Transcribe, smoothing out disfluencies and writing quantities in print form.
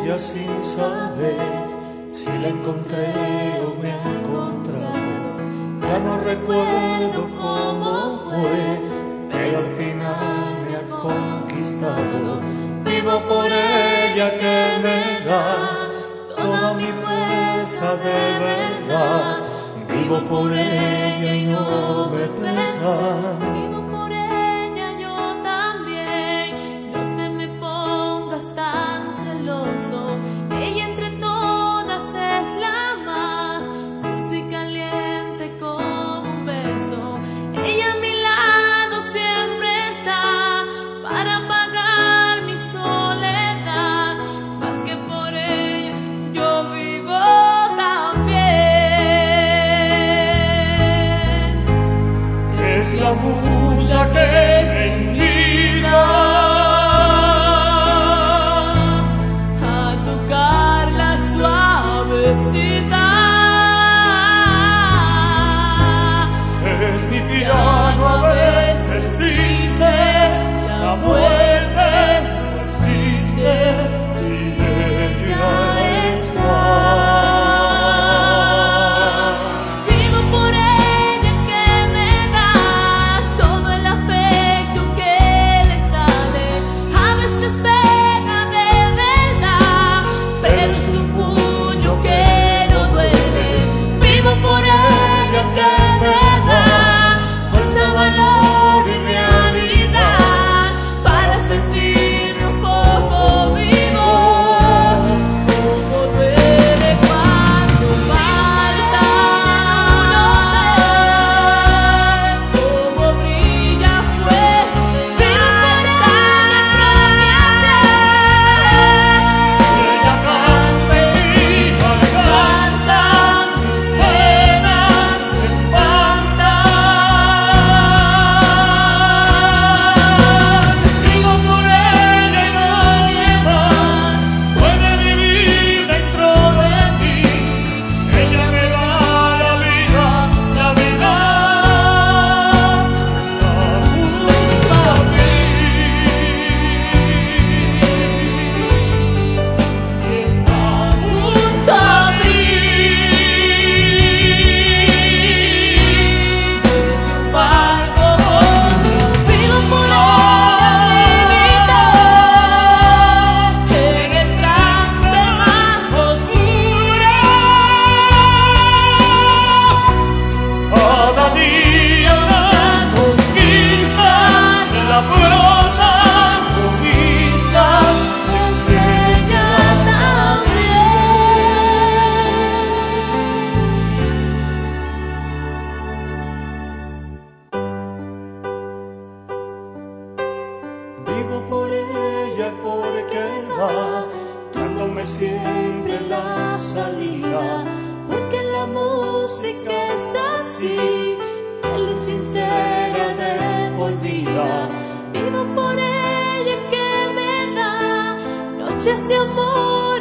ella sin saber si la encontré o me ha encontrado. Ya no recuerdo cómo fue, pero al final me ha conquistado. Vivo por ella que me da toda mi fuerza de verdad. Vivo por ella y no me pesa. Vivo por ella yo también. No te me pongas tan celoso. Ella entre todas es la más dulce y caliente como un beso. Ella a mi lado siempre está para pagar mi soledad. Más que por ella yo vivo también. Es la musa que me invita a tocar la suavecita. es mi piano, a veces triste, la muerte no existe si ella está. Vivo por ella que me da todo el afecto que le sale. A veces pega de verdad, pero es un puño que no duele. Vivo por ella que me da fuerza, valor y realidad para sentirme un poco vivo. Como duele cuando falta, como brilla fuerte la Ella canta en mi garganta, mis penas me espantan. Vivo por ella y nadie más puede vivir dentro de mí. Ella me da la vida si está junto a mí. Si está junto a mí. Vivo por ella, en el trance más oscuro. Cada día una conquista de la protagonista es ella también. Vivo por ella porque va dándome siempre la salida. Porque la música es así, fiel y sincera de por vida. Vivo por ella que me da noches de amor